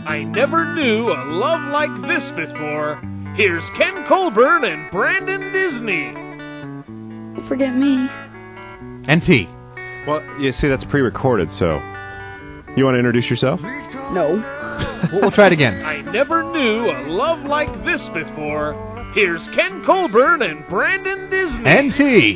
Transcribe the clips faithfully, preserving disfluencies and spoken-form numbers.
I never knew a love like this before. Here's Ken Colburn and Brandon Disney. Don't forget me. And T. Well, you see, that's pre-recorded, so... You want to introduce yourself? No. we'll, we'll try it again. I never knew a love like this before. Here's Ken Colburn and Brandon Disney. And T.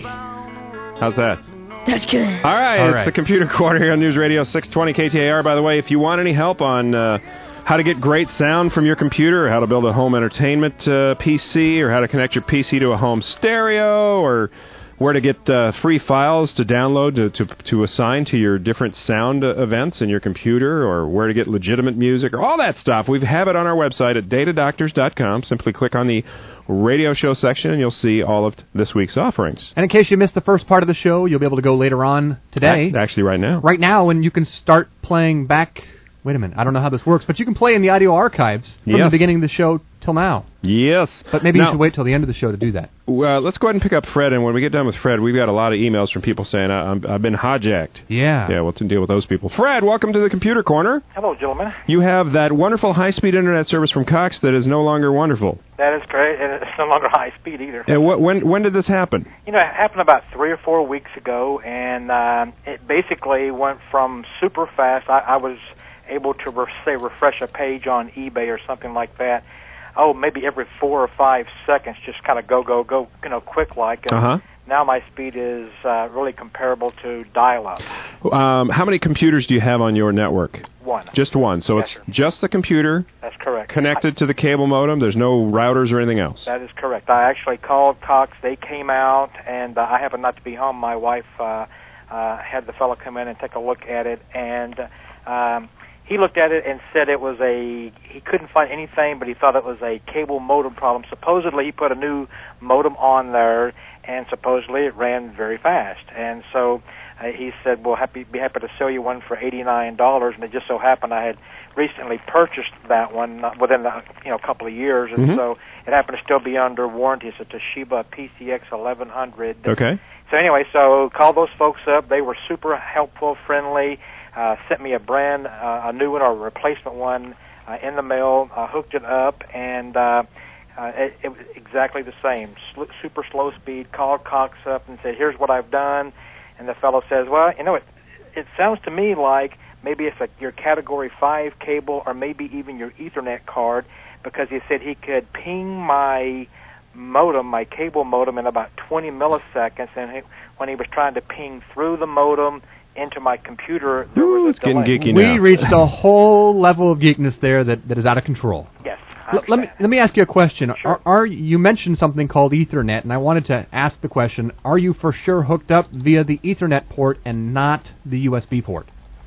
How's that? That's good. All right, All it's right. the Computer Corner here on News Radio six twenty K T A R. By the way, if you want any help on uh, how to get great sound from your computer, or how to build a home entertainment uh, P C, or how to connect your P C to a home stereo, or where to get uh, free files to download to, to to assign to your different sound uh, events in your computer, or where to get legitimate music, or all that stuff, we have it on our website at data doctors dot com. Simply click on the radio show section, and you'll see all of this week's offerings. And in case you missed the first part of the show, you'll be able to go later on today. Actually, right now. Right now, and you can start playing back... Wait a minute, I don't know how this works, but you can play in the audio archives from Yes. the beginning of the show till now. Yes. But maybe now, you should wait till the end of the show to do that. Well, let's go ahead and pick up Fred, and when we get done with Fred, we've got a lot of emails from people saying, I, I'm, I've been hijacked. Yeah. Yeah, we'll deal with those people. Fred, welcome to the Computer Corner. Hello, gentlemen. You have that wonderful high-speed internet service from Cox that is no longer wonderful. That is great, and it's no longer high speed either. And what, when when did this happen? You know, it happened about three or four weeks ago, and um, it basically went from super fast. I, I was able to, re- say, refresh a page on eBay or something like that. Oh, maybe every four or five seconds, just kind of go, go, go, you know, quick-like. And Uh-huh. now my speed is uh, really comparable to dial-up. Um, how many computers do you have on your network? One. Just one. So Yes, it's sir. just the computer That's correct. connected to the cable modem. There's no routers or anything else. That is correct. I actually called Cox. They came out, and uh, I happened not to be home. My wife uh, uh, had the fellow come in and take a look at it, and um, he looked at it and said it was a, he couldn't find anything, but he thought it was a cable modem problem. Supposedly he put a new modem on there, and supposedly it ran very fast. And so uh, he said, well, happy, be happy to sell you one for eighty-nine dollars, and it just so happened I had recently purchased that one uh, within a you know, couple of years, and Mhm. so it happened to still be under warranty. It's a Toshiba P C X eleven hundred. Okay. So anyway, so called those folks up. They were super helpful, friendly, uh, sent me a brand, uh, a new one or a replacement one uh, in the mail, uh, hooked it up, and uh, uh, it, it was exactly the same. Sl- super slow speed. Called Cox up and said, here's what I've done. And the fellow says, well, you know, it, it sounds to me like maybe it's like your Category five cable or maybe even your Ethernet card, because he said he could ping my modem, my cable modem, in about twenty milliseconds, and he, when he was trying to ping through the modem into my computer, there Ooh, was a it's getting delay. geeky We now. reached a whole level of geekness there that, that is out of control. Yes. I L- let me understand. let me ask you a question. Sure. Are, are you mentioned something called Ethernet, and I wanted to ask the question: are you for sure hooked up via the Ethernet port and not the U S B port?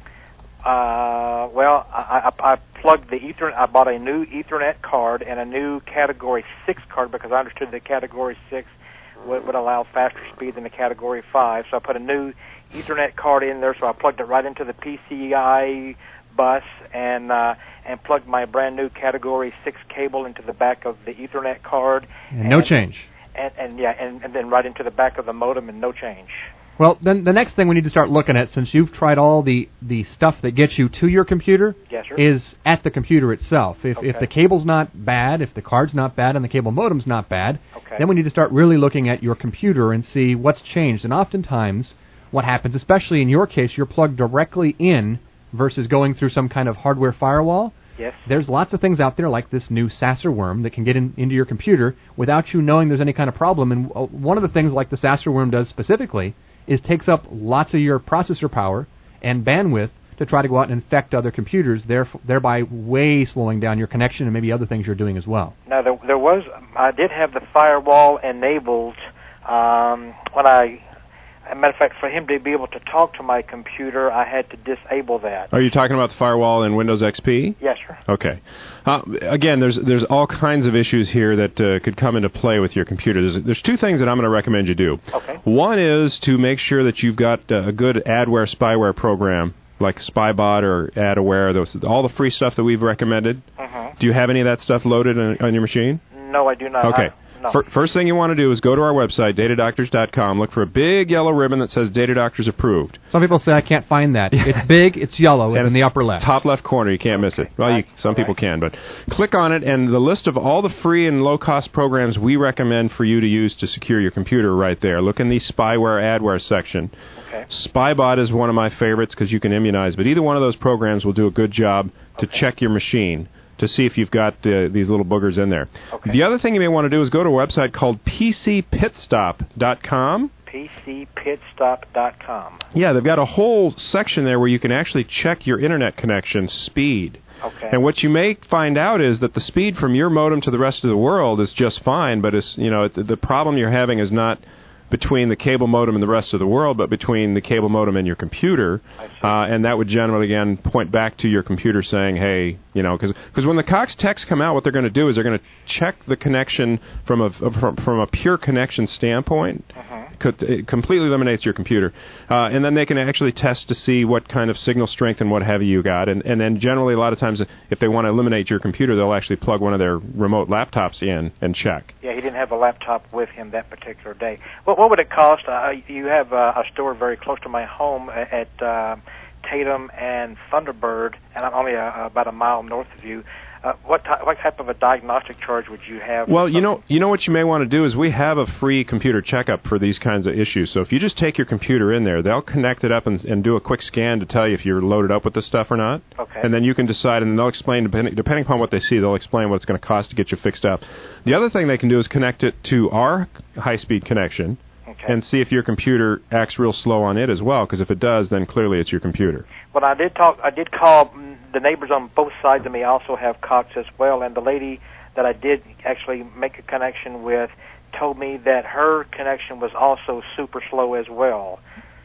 Uh, well, I, I, I plugged the Ethernet. I bought a new Ethernet card and a new Category six card because I understood that Category six would, would allow faster speed than the Category five. So I put a new Ethernet card in there. So I plugged it right into the P C I bus and uh, and plugged my brand new Category six cable into the back of the Ethernet card. And no change. And, and yeah, and, and then right into the back of the modem, and no change. Well, then the next thing we need to start looking at, since you've tried all the, the stuff that gets you to your computer, Yes, sir. is at the computer itself. If if Okay. the cable's not bad, if the card's not bad, and the cable modem's not bad, Okay. then we need to start really looking at your computer and see what's changed. And oftentimes, what happens, especially in your case, you're plugged directly in versus going through some kind of hardware firewall. Yes. There's lots of things out there like this new Sasser worm that can get in, into your computer without you knowing there's any kind of problem. And uh, one of the things like the Sasser worm does specifically is takes up lots of your processor power and bandwidth to try to go out and infect other computers, theref- thereby way slowing down your connection and maybe other things you're doing as well. Now, there, there was, I did have the firewall enabled um, when I, as a matter of fact, for him to be able to talk to my computer, I had to disable that. Are you talking about the firewall in Windows X P? Yes, sir. Okay. Uh, again, there's there's all kinds of issues here that uh, could come into play with your computer. There's, there's two things that I'm going to recommend you do. Okay. One is to make sure that you've got uh, a good adware spyware program like Spybot or Adaware, those all the free stuff that we've recommended. Mm-hmm. Do you have any of that stuff loaded on, on your machine? No, I do not. Okay. I, No. Fir- first thing you want to do is go to our website, data doctors dot com, look for a big yellow ribbon that says Data Doctors Approved. Some people say I can't find that. It's big, it's yellow, it's And in the upper left. Top left corner, you can't miss it. Well, you, some All people right. can, but click on it, and the list of all the free and low-cost programs we recommend for you to use to secure your computer right there. Look in the spyware, adware section. Okay. Spybot is one of my favorites because you can immunize, but either one of those programs will do a good job to Okay. check your machine to see if you've got uh, these little boogers in there. Okay. The other thing you may want to do is go to a website called P C pit stop dot com. P C pit stop dot com. Yeah, they've got a whole section there where you can actually check your internet connection speed. Okay. And what you may find out is that the speed from your modem to the rest of the world is just fine, but it's, you know, it, the problem you're having is not between the cable modem and the rest of the world, but between the cable modem and your computer. I see. Uh, and that would generally, again, point back to your computer saying, hey, you know, because when the Cox techs come out, what they're going to do is they're going to check the connection from a, from, from a pure connection standpoint. Uh-huh. It completely eliminates your computer. Uh, and then they can actually test to see what kind of signal strength and what have you got. And, and then generally, a lot of times, if they want to eliminate your computer, they'll actually plug one of their remote laptops in and check. Yeah, he didn't have a laptop with him that particular day. What, what would it cost? Uh, you have uh, a store very close to my home at uh, Tatum and Thunderbird, and I'm only uh, about a mile north of you. Uh, what ty- what type of a diagnostic charge would you have? Well, you know, you know what you may want to do is we have a free computer checkup for these kinds of issues. So if you just take your computer in there, they'll connect it up and, and do a quick scan to tell you if you're loaded up with this stuff or not. Okay. And then you can decide, and they'll explain, depending, depending upon what they see, they'll explain what it's going to cost to get you fixed up. The other thing they can do is connect it to our high-speed connection. Okay. And see if your computer acts real slow on it as well, because if it does, then clearly it's your computer. Well, I did talk. I did call mm, the neighbors on both sides of me. Also have Cox as well, and the lady that I did actually make a connection with told me that her connection was also super slow as well.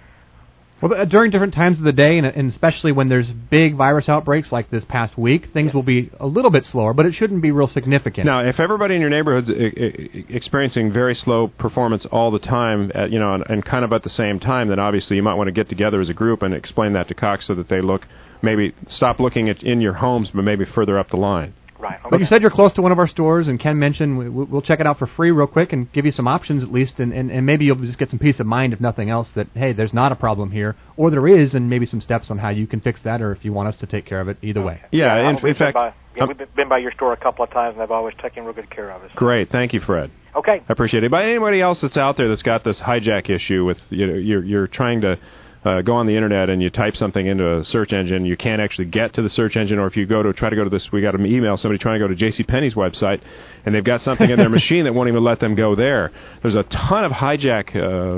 Well, uh, during different times of the day, and, and especially when there's big virus outbreaks like this past week, things will be a little bit slower, but it shouldn't be real significant. Now, if everybody in your neighborhood's I- I- experiencing very slow performance all the time, at, you know, and, and kind of at the same time, then obviously you might want to get together as a group and explain that to Cox so that they look, maybe stop looking at in your homes, but maybe further up the line. Right. Okay. But you said you're close to one of our stores, and Ken mentioned we, we'll check it out for free real quick and give you some options at least, and, and, and maybe you'll just get some peace of mind, if nothing else, that, hey, there's not a problem here, or there is, and maybe some steps on how you can fix that, or if you want us to take care of it, either way. Yeah, Yeah, in, we've in been fact... by, yeah, um, we've been- been by your store a couple of times, and they've always taken real good care of us. Great, thank you, Fred. Okay. I appreciate it. But anybody else that's out there that's got this hijack issue with, you know, you're, you're trying to uh, go on the internet and you type something into a search engine, you can't actually get to the search engine, or if you go to try to go to this, we got an email, somebody trying to go to JCPenney's website, and they've got something in their machine that won't even let them go there. There's a ton of hijack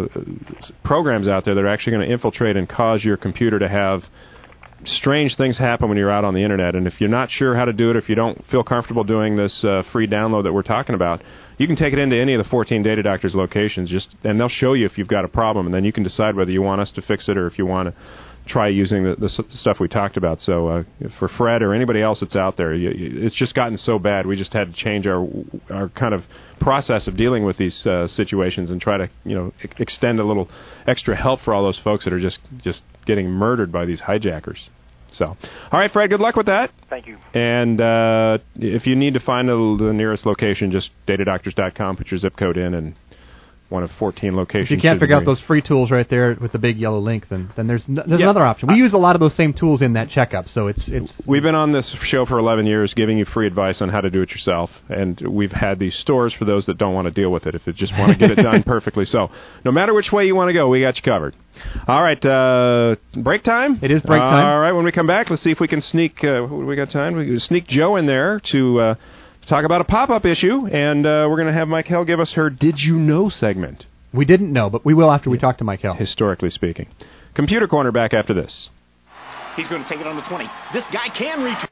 uh, programs out there that are actually going to infiltrate and cause your computer to have strange things happen when you're out on the internet. And if you're not sure how to do it, if you don't feel comfortable doing this uh, free download that we're talking about, you can take it into any of the fourteen Data Doctors locations, just and they'll show you if you've got a problem, and then you can decide whether you want us to fix it or if you want to try using the, the s- stuff we talked about. So uh, for Fred or anybody else that's out there, you, you, it's just gotten so bad, we just had to change our our kind of process of dealing with these uh, situations and try to, you know, e- extend a little extra help for all those folks that are just, just getting murdered by these hijackers. So, all right, Fred, good luck with that. Thank you. And uh, if you need to find a, the nearest location, just data doctors dot com, put your zip code in, and one of fourteen locations. If you can't should figure out bring- those free tools right there with the big yellow link, then then there's n- there's Yeah. another option. We use a lot of those same tools in that checkup, so it's it's We've been on this show for eleven years giving you free advice on how to do it yourself, and we've had these stores for those that don't want to deal with it, if you just want to get it done perfectly. So no matter which way you want to go, we got you covered. All right, uh, break time? It is break time. All right, when we come back, let's see if we can sneak, uh, what do we got time? We can sneak Joe in there to uh, talk about a pop-up issue, and uh, we're going to have Mike Hell give us her Did You Know segment, we didn't know, but we will after we talk to Mike Hill. historically speaking. Computer Corner back after this. He's going to take it on the twenty. This guy can reach.